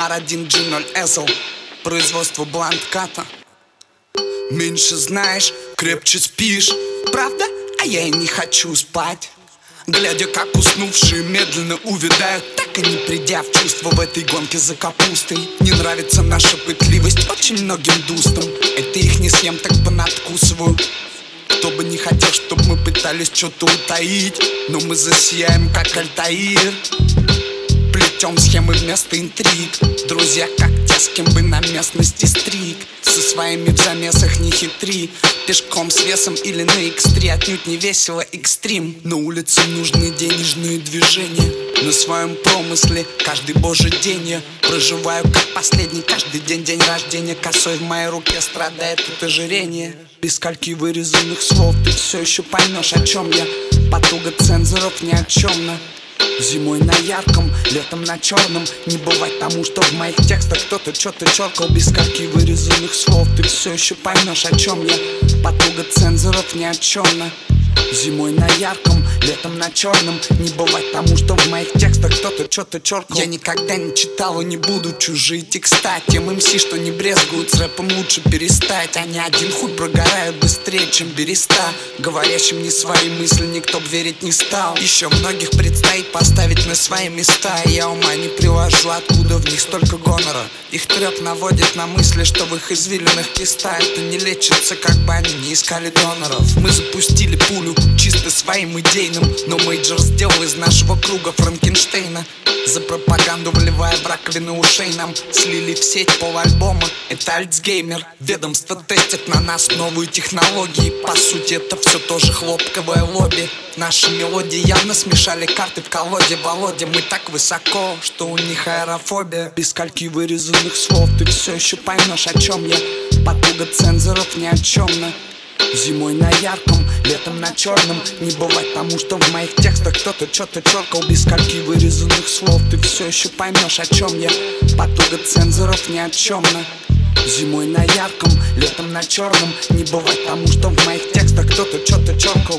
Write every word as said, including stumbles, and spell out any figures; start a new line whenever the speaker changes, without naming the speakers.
ар один джи ноль эс эл. Производство Блантката. Меньше знаешь, крепче спишь. Правда? А я и не хочу спать. Глядя, как уснувшие медленно увядают, так и не придя в чувство в этой гонке за капустой. Не нравится наша пытливость очень многим дустам. Это их не съем, так понадкусываю. Кто бы не хотел, чтобы мы пытались что-то утаить, но мы засияем, как Альтаир. Плетем схемы вместо интриг. Друзья, как те, с кем бы на местности стриг. Со своими в замесах не хитри. Пешком с весом или на икс три. Отнюдь не весело экстрим. На улице нужны денежные движения. На своем промысле каждый божий день я проживаю как последний. Каждый день день рождения. Косой в моей руке страдает от ожирения. Без скольки вырезанных слов ты все еще поймешь, о чем я. Потуга цензоров ни о чем. Зимой на ярком, летом на черном. Не бывать тому, что в моих текстах кто-то что-то черкал. Без скольки вырезанных слов ты все еще поймешь, о чем я. Потуга цензоров ни о чем. Зимой на ярком, летом на черном. Не бывать тому, что в моих текстах кто-то что-то черкал. Я никогда не читал и не буду чужие текста. Тем эм си, что не брезгуют с рэпом, лучше перестать. Они один хуй прогорают быстрее, чем береста. Говорящим не свои мысли никто б верить не стал. Еще многих предстоит поставить на свои места. Я ума не приложу, откуда в них столько гонора. Их треп наводит на мысли, что в их извилинах киста. Это не лечится, как бы они не искали доноров. Мы запустили пулю чисто своим идейным, но мейджор сделал из нашего круга Франкенштейна. За пропаганду, вливая в раковину ушей, нам слили в сеть полальбома. Это Альцгеймер. Ведомство тестит на нас новые технологии. По сути, это все тоже хлопковое лобби. Наши мелодии явно смешали карты в колоде. Володя, мы так высоко, что у них аэрофобия. Без скольки вырезанных слов ты все еще поймешь, о чем я. Потуга цензоров ни о чем. Зимой на ярком, летом на черном. Не бывать тому, что в моих текстах кто-то что-то черкал. Без скольки вырезанных слов ты все еще поймешь, о чем я. Потуга цензоров ни о чем. Зимой на ярком, летом на черном. Не бывать тому, что в моих текстах кто-то что-то черкал.